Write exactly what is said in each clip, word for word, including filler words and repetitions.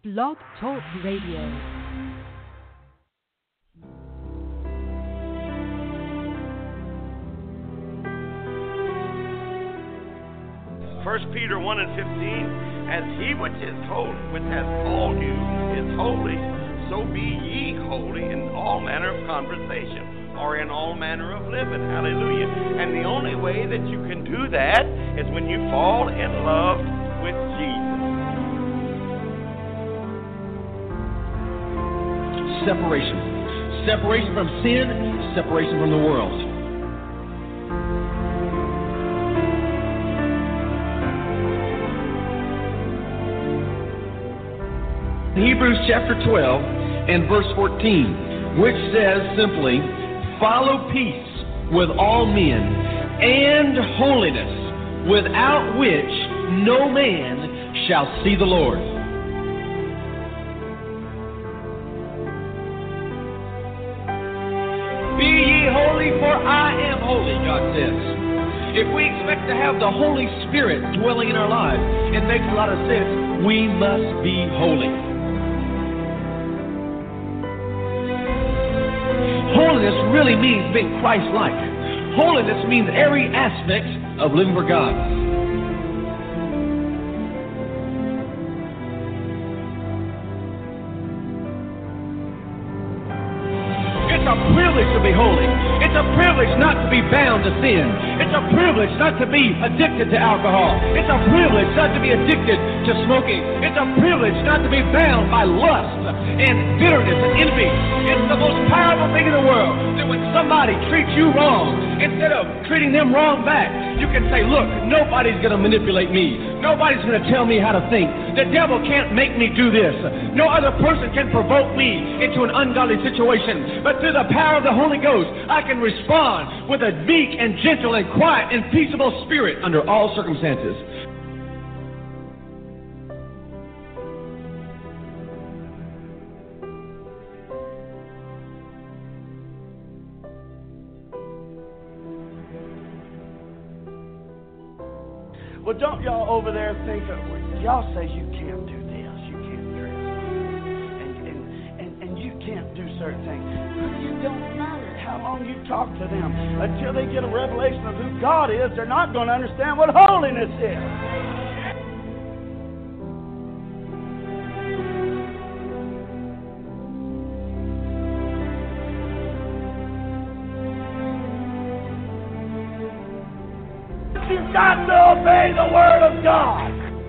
Blog Talk Radio. First Peter one and fifteen, as he which is holy, which has called you, is holy, so be ye holy in all manner of conversation, or in all manner of living. Hallelujah. And the only way that you can do that is when you fall in love with Jesus. Separation. Separation from sin, separation from the world. Hebrews chapter twelve and verse fourteen, which says simply, follow peace with all men and holiness, without which no man shall see the Lord. Be ye holy, for I am holy, God says. If we expect to have the Holy Spirit dwelling in our lives, it makes a lot of sense. We must be holy. Holiness really means being Christ-like. Holiness means every aspect of living for God. It's a privilege to be holy. It's a privilege not to be bound to sin. It's a privilege not to be addicted to alcohol. It's a privilege not to be addicted to smoking. It's a privilege not to be bound by lust and bitterness and envy. It's the most powerful thing in the world that when somebody treats you wrong, instead of treating them wrong back, you can say, look, nobody's going to manipulate me. Nobody's going to tell me how to think. The devil can't make me do this. No other person can provoke me into an ungodly situation. But through the power of the Holy Ghost, I can respond with a meek and gentle and quiet and peaceable spirit under all circumstances. Well, don't y'all over there think, of, y'all say you can't do this, you can't dress, and, and, and, and you can't do certain things. It don't matter how long you talk to them. Until they get a revelation of who God is, they're not going to understand what holiness is. You've got to obey the Word of God.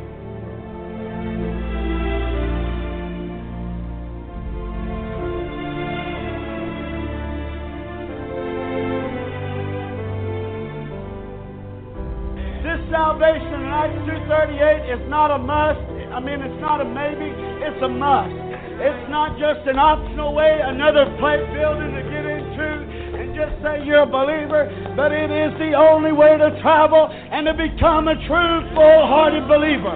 This salvation in Acts two thirty-eight is not a must. I mean, it's not a maybe. It's a must. It's not just an optional way, another plate building to get into. Just say you're a believer, but it is the only way to travel and to become a true, full-hearted believer.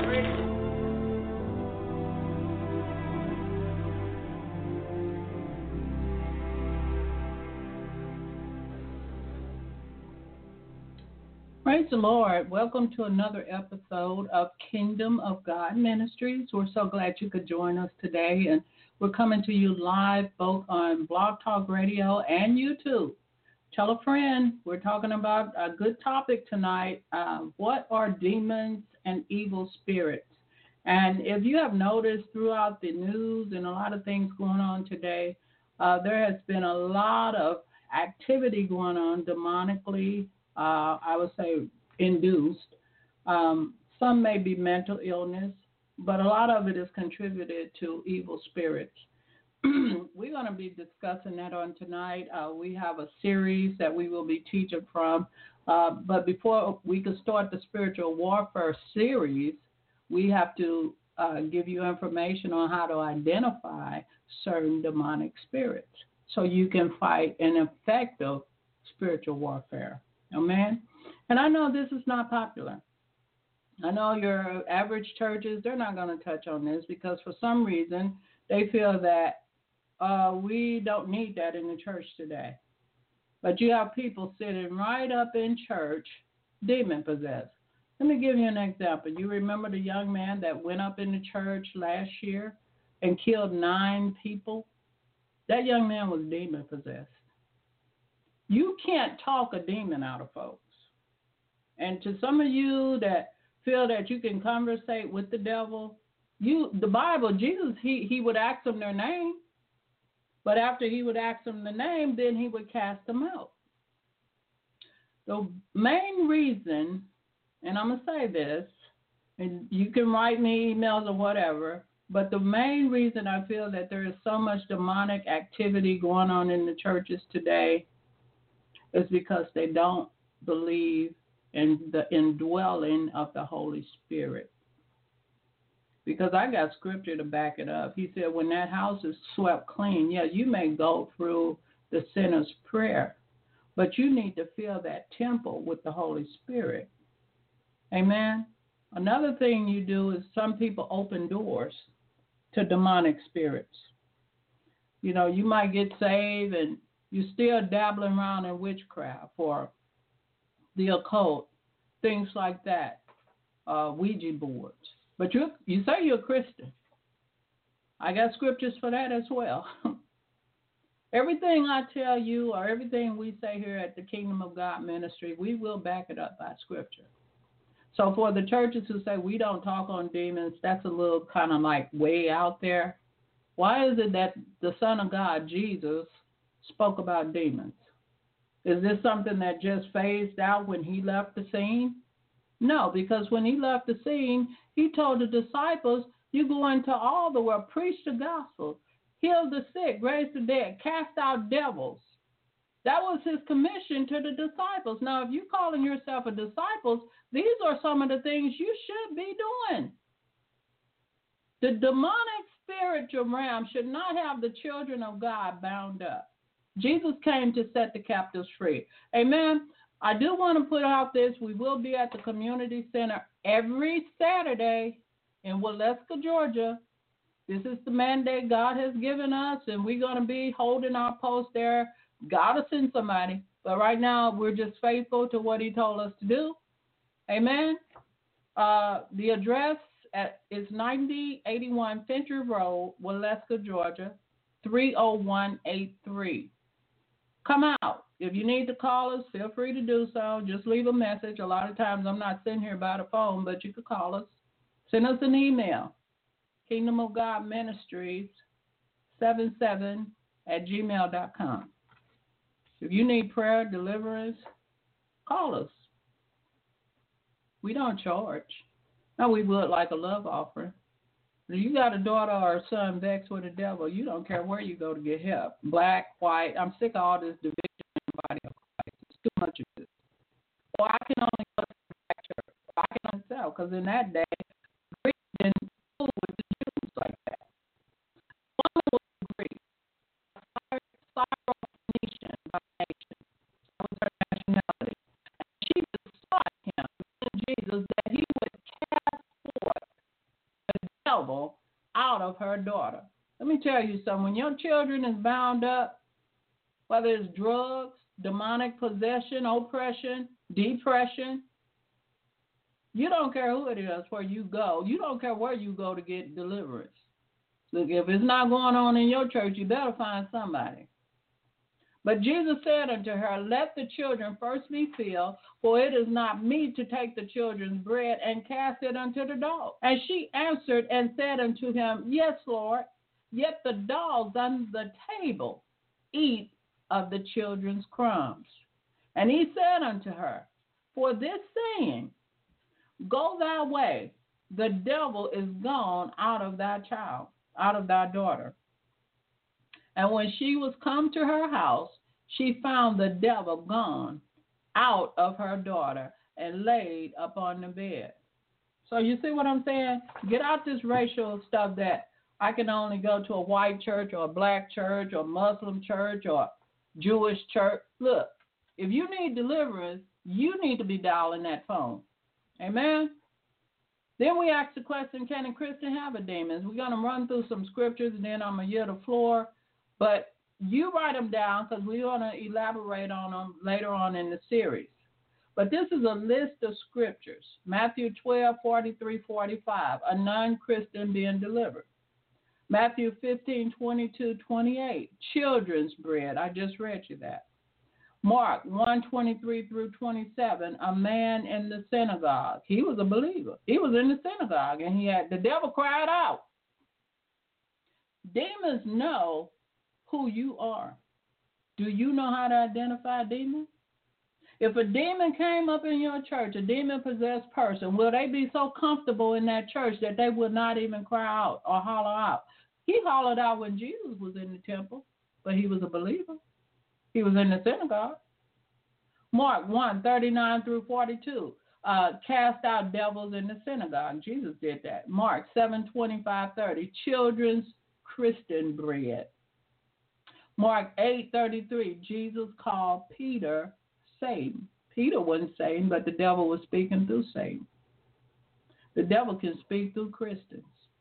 Praise the Lord. Welcome to another episode of Kingdom of God Ministries. We're so glad you could join us today, and we're coming to you live both on Blog Talk Radio and YouTube. Tell a friend. We're talking about a good topic tonight. Uh, what are demons and evil spirits? And if you have noticed throughout the news and a lot of things going on today, uh, there has been a lot of activity going on demonically, uh, I would say induced. Um, some may be mental illness, but a lot of it is contributed to evil spirits. We're going to be discussing that on tonight. Uh, we have a series that we will be teaching from. Uh, but before we can start the spiritual warfare series, we have to uh, give you information on how to identify certain demonic spirits so you can fight an effective spiritual warfare. Amen? And I know this is not popular. I know your average churches, they're not going to touch on this because for some reason they feel that Uh, we don't need that in the church today. But you have people sitting right up in church, demon possessed. Let me give you an example. You remember the young man that went up in the church last year and killed nine people, that young man was demon possessed. You can't talk a demon out of folks. And to some of you that feel that you can conversate with the devil, you the Bible, Jesus, he, he would ask them their name. But after he would ask them the name, then he would cast them out. The main reason, and I'm going to say this, and you can write me emails or whatever, but the main reason I feel that there is so much demonic activity going on in the churches today is because they don't believe in the indwelling of the Holy Spirit. Because I got scripture to back it up. He said, when that house is swept clean, yeah, you may go through the sinner's prayer, but you need to fill that temple with the Holy Spirit. Amen? Another thing you do is some people open doors to demonic spirits. You know, you might get saved and you're still dabbling around in witchcraft or the occult, things like that, uh, Ouija boards. But you you say you're a Christian. I got scriptures for that as well. Everything I tell you or everything we say here at the Kingdom of God Ministry, we will back it up by scripture. So for the churches who say we don't talk on demons, that's a little kind of like way out there. Why is it that the Son of God, Jesus, spoke about demons? Is this something that just phased out when he left the scene? No, because when he left the scene, he told the disciples, you go into all the world, preach the gospel, heal the sick, raise the dead, cast out devils. That was his commission to the disciples. Now, if you're calling yourself a disciple, these are some of the things you should be doing. The demonic spiritual realm should not have the children of God bound up. Jesus came to set the captives free. Amen. I do want to put out this. We will be at the community center every Saturday in Waleska, Georgia. This is the mandate God has given us, and we're going to be holding our post there. God will send somebody. But right now, we're just faithful to what he told us to do. Amen. Uh, the address at, is ninety eighty-one Fincher Road, Waleska, Georgia, three oh one eight three. Come out. If you need to call us, feel free to do so. Just leave a message. A lot of times I'm not sitting here by the phone, but you could call us. Send us an email. Kingdom of God Ministries seventy-seven at gmail dot com. If you need prayer, deliverance, call us. We don't charge. Now, we would like a love offering. If you got a daughter or a son vexed with the devil, you don't care where you go to get help. Black, white, I'm sick of all this division in the body of Christ. It's too much of this. Or I can only go to the black church. Or I can only sell, because in that day, Greeks didn't fool with the Jews like that. One was Greek, Syrophoenician by nation. That was her nationality. And she besought him, Jesus, that he would cast forth the devil out of her daughter. Let me tell you something. When your children is bound up, whether it's drugs, demonic possession, oppression, depression, you don't care who it is where you go. You don't care where you go to get deliverance. Look, if it's not going on in your church, you better find somebody. But Jesus said unto her, let the children first be filled, for it is not meet to take the children's bread and cast it unto the dogs. And she answered and said unto him, yes, Lord, yet the dogs under the table eat of the children's crumbs. And he said unto her, for this saying, go thy way, the devil is gone out of thy child, out of thy daughter. And when she was come to her house, she found the devil gone out of her daughter and laid upon the bed. So you see what I'm saying? Get out this racial stuff that I can only go to a white church or a black church or Muslim church or Jewish church. Look, if you need deliverance, you need to be dialing that phone. Amen? Then we ask the question, can a Christian have a demon? We're going to run through some scriptures, and then I'm going to yield the floor. But you write them down because we're going to elaborate on them later on in the series. But this is a list of scriptures. Matthew twelve, forty-three, forty-five, a non-Christian being delivered. Matthew fifteen, twenty-two, twenty-eight, children's bread. I just read you that. Mark one, twenty-three through twenty-seven, a man in the synagogue. He was a believer. He was in the synagogue, and he had, the devil cried out. Demons know who you are. Do you know how to identify demons? If a demon came up in your church, a demon-possessed person, will they be so comfortable in that church that they would not even cry out or holler out? He hollered out when Jesus was in the temple, but he was a believer. He was in the synagogue. Mark one, thirty-nine through forty-two, uh, cast out devils in the synagogue. Jesus did that. Mark seven, twenty-five, thirty, children's Christian bread. Mark eight, thirty-three, Jesus called Peter Satan. Peter wasn't Satan, but the devil was speaking through Satan. The devil can speak through Christians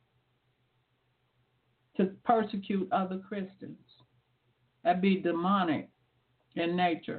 to persecute other Christians. That'd be demonic in nature.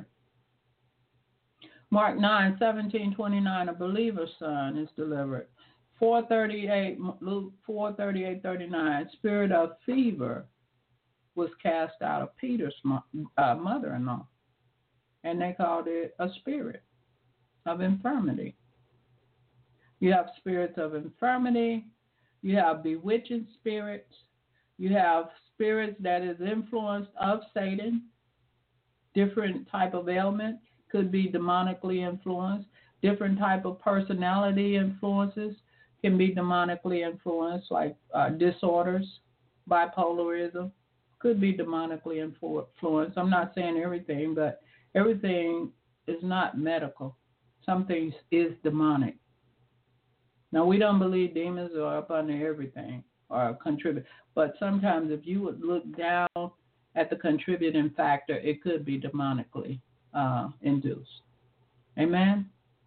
Mark nine, seventeen, twenty-nine, a believer's son is delivered. four thirty-eight, Luke four, thirty-eight, thirty-nine, spirit of fever was cast out of Peter's uh, mother-in-law. And they called it a spirit of infirmity. You have spirits of infirmity. You have bewitching spirits. You have spirits that is influenced of Satan. Different type of ailments could be demonically influenced. Different type of personality influences can be demonically influenced, like uh, disorders, bipolarism, could be demonically influenced. I'm not saying everything, but everything is not medical. Some things is demonic. Now, we don't believe demons are up under everything or contribute, but sometimes if you would look down at the contributing factor, it could be demonically uh, induced. Amen?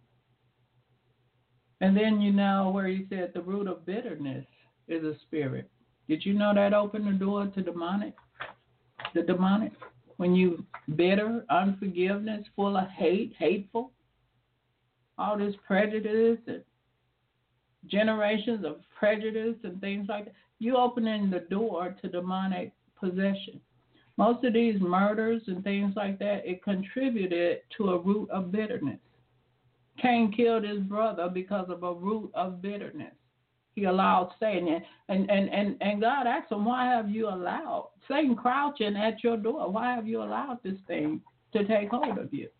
And then you know where he said the root of bitterness is a spirit. Did you know that opened the door to demonic? The demonic? When you bitter, unforgiveness, full of hate, hateful, all this prejudice and generations of prejudice and things like that, you opening the door to demonic possession. Most of these murders and things like that, it contributed to a root of bitterness. Cain killed his brother because of a root of bitterness. He allowed Satan, and, and, and, and God asked him, why have you allowed Satan crouching at your door? Why have you allowed this thing to take hold of you?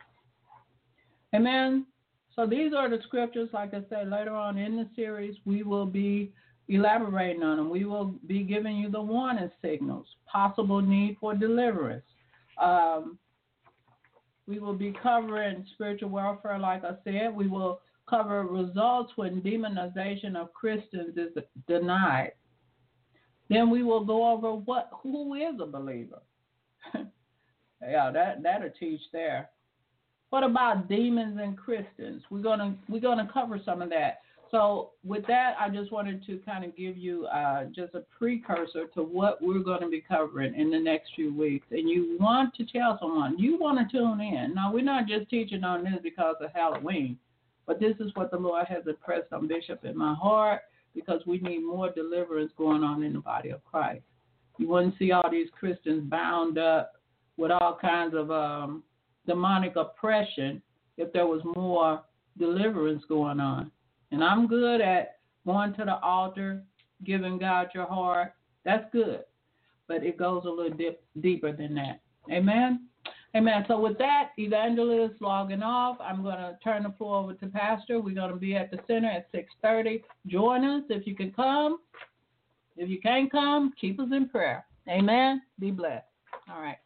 Amen. So these are the scriptures. Like I said, later on in the series, we will be elaborating on them. We will be giving you the warning signals, possible need for deliverance. Um, we will be covering spiritual warfare, like I said. We will cover results when demonization of Christians is denied. Then we will go over what who is a believer. yeah, that that'll teach there. What about demons and Christians? We're gonna we're gonna cover some of that. So with that, I just wanted to kind of give you uh, just a precursor to what we're going to be covering in the next few weeks. And you want to tell someone, you want to tune in. Now, we're not just teaching on this because of Halloween, but this is what the Lord has impressed on Bishop in my heart, because we need more deliverance going on in the body of Christ. You wouldn't see all these Christians bound up with all kinds of um, demonic oppression if there was more deliverance going on. And I'm good at going to the altar, giving God your heart. That's good. But it goes a little dip, deeper than that. Amen? Amen. So with that, Evangelist logging off. I'm going to turn the floor over to Pastor. We're going to be at the center at six thirty. Join us if you can come. If you can't come, keep us in prayer. Amen? Be blessed. All right.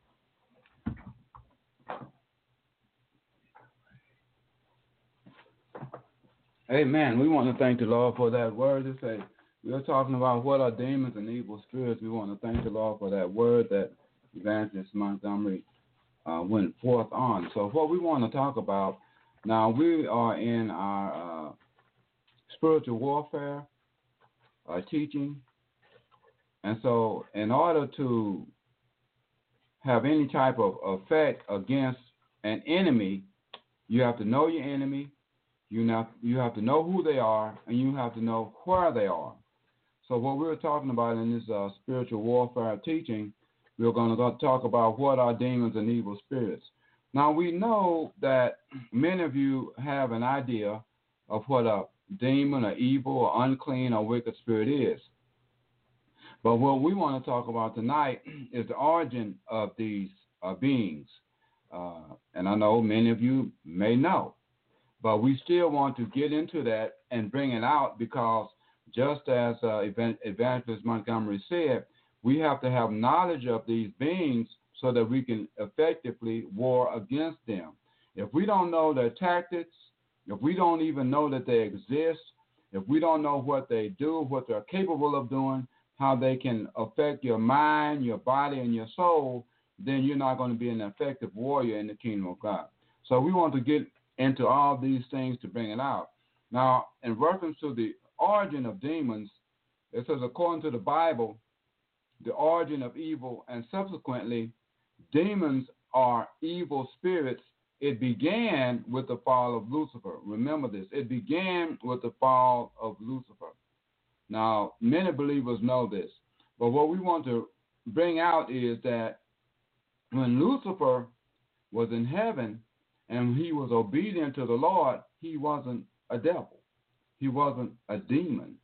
Amen. We want to thank the Lord for that word. To say we are talking about what are demons and evil spirits. We want to thank the Lord for that word that Evangelist Montgomery uh, went forth on. So what we want to talk about now, we are in our uh, spiritual warfare uh, teaching, and so in order to have any type of effect against an enemy, you have to know your enemy. You have, you have to know who they are, and you have to know where they are. So what we're talking about in this uh, spiritual warfare teaching, we're going to talk about what are demons and evil spirits. Now, we know that many of you have an idea of what a demon, or evil, or unclean, or wicked spirit is. But what we want to talk about tonight is the origin of these uh, beings. Uh, and I know many of you may know. But we still want to get into that and bring it out because just as uh, Evangelist Montgomery said, we have to have knowledge of these beings so that we can effectively war against them. If we don't know their tactics, if we don't even know that they exist, if we don't know what they do, what they're capable of doing, how they can affect your mind, your body, and your soul, then you're not going to be an effective warrior in the kingdom of God. So we want to get into all these things to bring it out. Now, in reference to the origin of demons, it says, according to the Bible, the origin of evil and subsequently demons are evil spirits. It began with the fall of Lucifer. Remember this. It began with the fall of Lucifer. Now, many believers know this, but what we want to bring out is that when Lucifer was in heaven, and he was obedient to the Lord, he wasn't a devil. He wasn't a demon.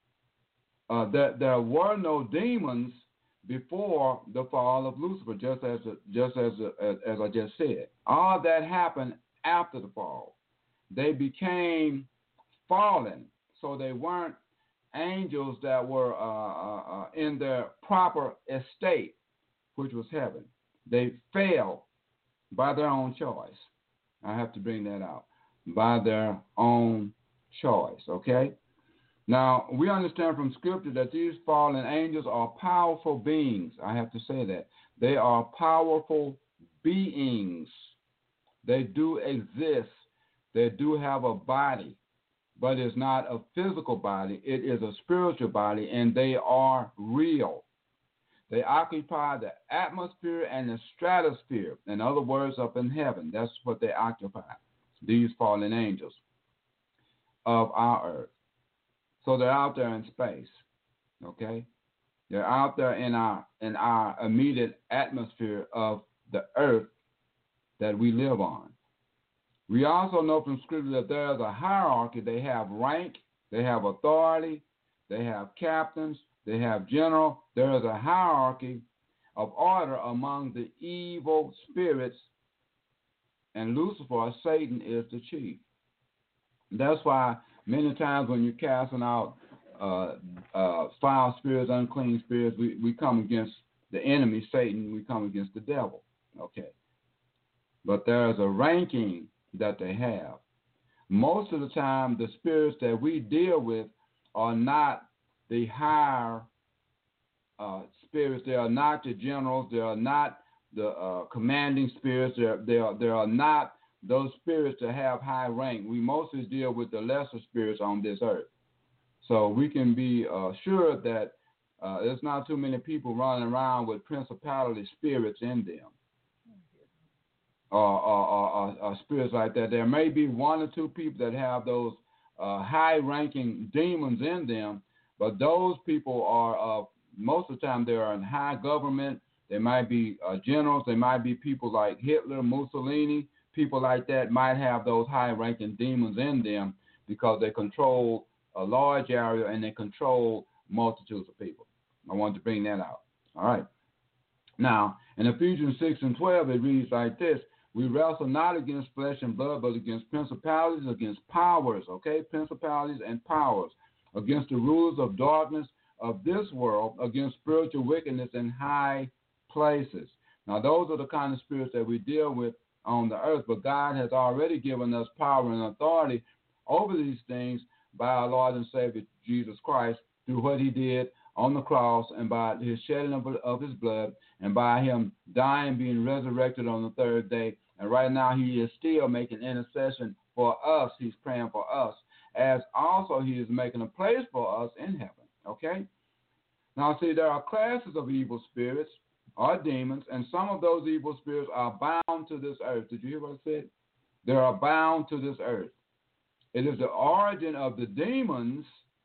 Uh, that there were no demons before the fall of Lucifer, just as just as as, as I just said. All that happened after the fall. They became fallen, so they weren't angels that were uh, uh, in their proper estate, which was heaven. They fell by their own choice. I have to bring that out. By their own choice, okay? Now, we understand from Scripture that these fallen angels are powerful beings. I have to say that. They are powerful beings. They do exist. They do have a body, but it's not a physical body. It is a spiritual body, and they are real. They occupy the atmosphere and the stratosphere. In other words, up in heaven. That's what they occupy, these fallen angels of our earth. So they're out there in space, okay? They're out there in our in our immediate atmosphere of the earth that we live on. We also know from Scripture that there's a hierarchy. They have rank, they have authority, they have captains, they have general. There is a hierarchy of order among the evil spirits, and Lucifer, Satan, is the chief. That's why many times when you're casting out uh, uh, foul spirits, unclean spirits, we, we come against the enemy, Satan. We come against the devil, okay? But there is a ranking that they have. Most of the time, the spirits that we deal with are not the higher uh, spirits. They are not the generals. They are not the uh, commanding spirits. They are, they are, they are not those spirits that have high rank. We mostly deal with the lesser spirits on this earth. So we can be uh, sure that uh, there's not too many people running around with principality spirits in them. Or, or, or, or spirits like that. There may be one or two people that have those uh, high-ranking demons in them, but those people are, uh, most of the time, they are in high government. They might be uh, generals. They might be people like Hitler, Mussolini. People like that might have those high-ranking demons in them because they control a large area and they control multitudes of people. I wanted to bring that out. All right. Now, in Ephesians six and twelve, it reads like this: we wrestle not against flesh and blood, but against principalities, against powers, okay? Principalities and powers, against the rulers of darkness of this world, against spiritual wickedness in high places. Now, those are the kind of spirits that we deal with on the earth, but God has already given us power and authority over these things by our Lord and Savior, Jesus Christ, through what he did on the cross and by his shedding of, of his blood and by him dying, being resurrected on the third day. And right now he is still making intercession for us. He's praying for us, as also he is making a place for us in heaven, okay? Now, see, there are classes of evil spirits or demons, and some of those evil spirits are bound to this earth. Did you hear what I said? They are bound to this earth. It is the origin of the demons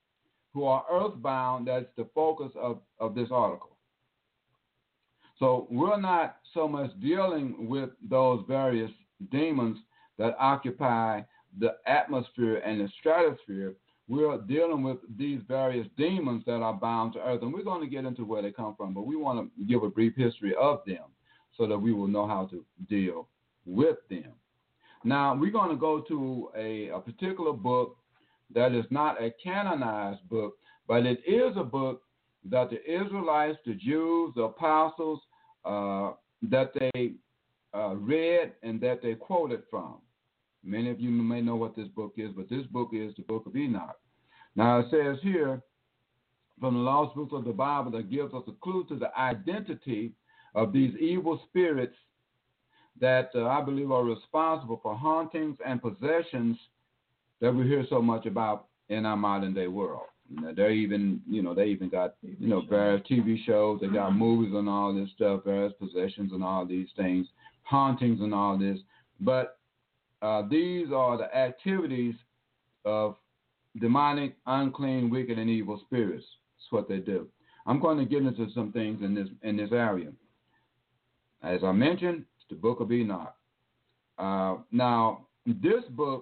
who are earthbound. That's the focus of, of this article. So we're not so much dealing with those various demons that occupy the atmosphere and the stratosphere. We're dealing with these various demons that are bound to earth, and we're going to get into where they come from, but we want to give a brief history of them so that we will know how to deal with them. Now, we're going to go to a, a particular book that is not a canonized book, but it is a book that the Israelites, the Jews, the apostles, uh, that they uh, read and that they quoted from. Many of you may know what this book is, but this book is the Book of Enoch. Now, it says here from the lost books of the Bible that gives us a clue to the identity of these evil spirits that uh, I believe are responsible for hauntings and possessions that we hear so much about in our modern day world. They're even, you know, they even got, you know, various T V shows. They got movies and all this stuff, various possessions and all these things, hauntings and all this. But uh, these are the activities of demonic, unclean, wicked, and evil spirits. That's what they do. I'm going to get into some things in this in this area. As I mentioned, it's the Book of Enoch. Uh, now, this book,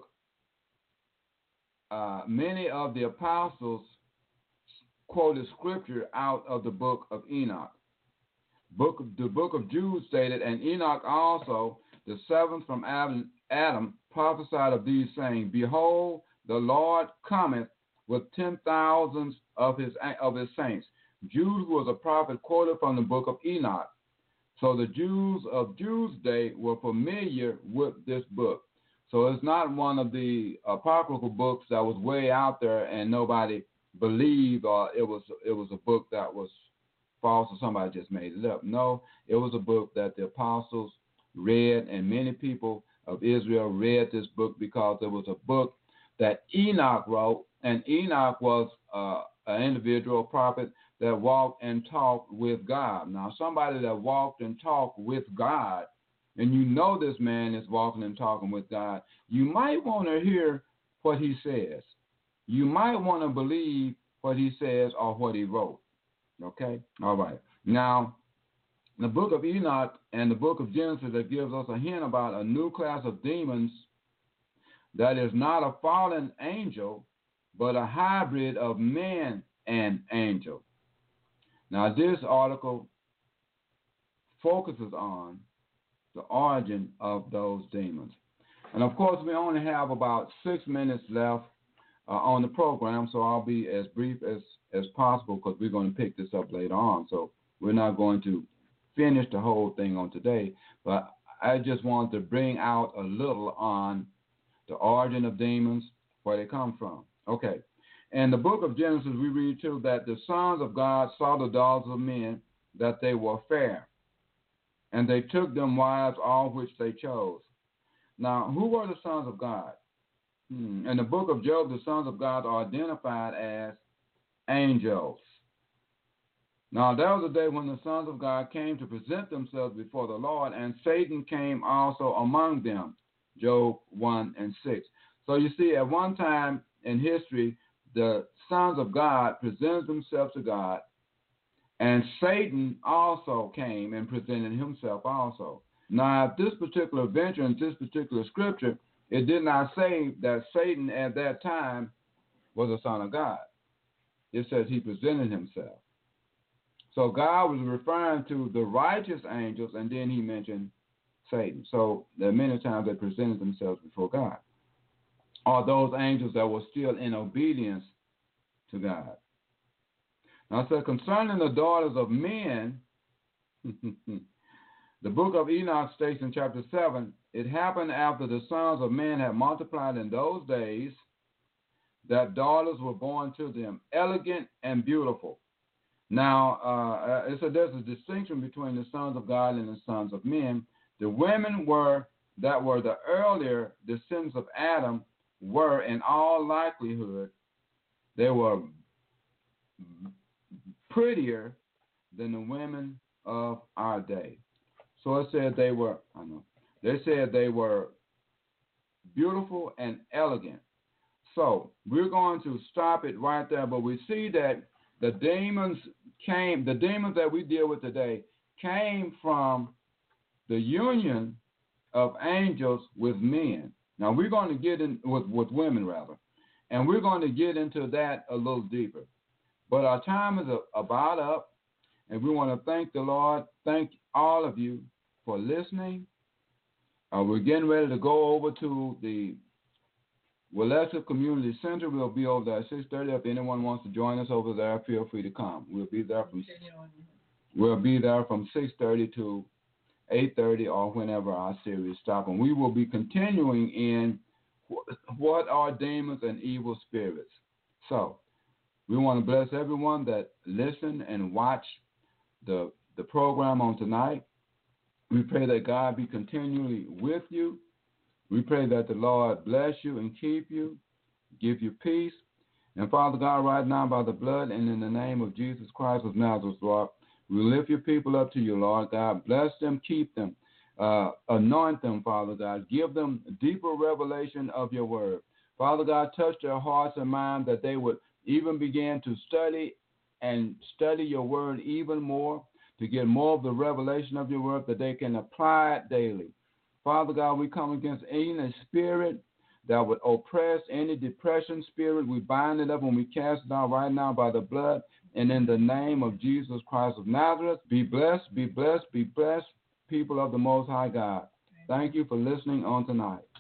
uh, many of the apostles quoted scripture out of the Book of Enoch. Book of, the Book of Jude stated, and Enoch also, the seventh from Adam, Adam, prophesied of these, saying, Behold, the Lord cometh with ten thousands of his of his saints. Jude, who was a prophet, quoted from the Book of Enoch. So the Jews of Jude's day were familiar with this book. So it's not one of the apocryphal books that was way out there and nobody believed, or it was it was a book that was false or somebody just made it up. No, it was a book that the apostles read, and many people of Israel read this book because it was a book that Enoch wrote, and Enoch was uh, an individual prophet that walked and talked with God. Now, somebody that walked and talked with God, and you know this man is walking and talking with God, you might want to hear what he says. You might want to believe what he says or what he wrote. Okay? All right. Now, the Book of Enoch and the Book of Genesis that gives us a hint about a new class of demons that is not a fallen angel, but a hybrid of man and angel. Now, this article focuses on the origin of those demons. And, of course, we only have about six minutes left uh, on the program, so I'll be as brief as, as possible because we're going to pick this up later on. So we're not going to finish the whole thing on today, but I just wanted to bring out a little on the origin of demons, where they come from. Okay. In the book of Genesis, we read, too, that the sons of God saw the daughters of men, that they were fair, and they took them wives, all which they chose. Now, who were the sons of God? Hmm. In the book of Job, the sons of God are identified as angels. Now, there was a day when the sons of God came to present themselves before the Lord, and Satan came also among them. Job one and six. So you see, at one time in history, the sons of God presented themselves to God, and Satan also came and presented himself also. Now, this particular venture in this particular scripture, it did not say that Satan at that time was a son of God. It says he presented himself. So God was referring to the righteous angels, and then he mentioned Satan. So there are many times they presented themselves before God, or those angels that were still in obedience to God. Now, so concerning the daughters of men, the book of Enoch states in chapter seven, it happened after the sons of men had multiplied in those days that daughters were born to them, elegant and beautiful. Now, uh, so there's a distinction between the sons of God and the sons of men. The women were that were the earlier descendants of Adam were, in all likelihood, they were prettier than the women of our day. So it said they were, I know, they said they were beautiful and elegant. So we're going to stop it right there, but we see that the demons came, the demons that we deal with today came from the union of angels with men. Now we're going to get in with, with women rather, and we're going to get into that a little deeper. But our time is a, about up, and we want to thank the Lord, thank all of you for listening. Uh, we're getting ready to go over to the Waleska Community Center. We'll be over there at six thirty. If anyone wants to join us over there, feel free to come. We'll be there from we'll be there from six thirty to eight thirty or whenever our series stops. And we will be continuing in what are demons and evil spirits. So we want to bless everyone that listened and watched the, the program on tonight. We pray that God be continually with you. We pray that the Lord bless you and keep you, give you peace. And Father God, right now by the blood and in the name of Jesus Christ of Nazareth, Lord, we lift your people up to you, Lord God. Bless them, keep them, uh, anoint them, Father God. Give them deeper revelation of your word. Father God, touch their hearts and minds that they would even begin to study and study your word even more, to get more of the revelation of your word that they can apply it daily. Father God, we come against any spirit that would oppress, any depression spirit. We bind it up and we cast it out right now by the blood and in the name of Jesus Christ of Nazareth. Be blessed, be blessed, be blessed, people of the Most High God. Thank you for listening on tonight.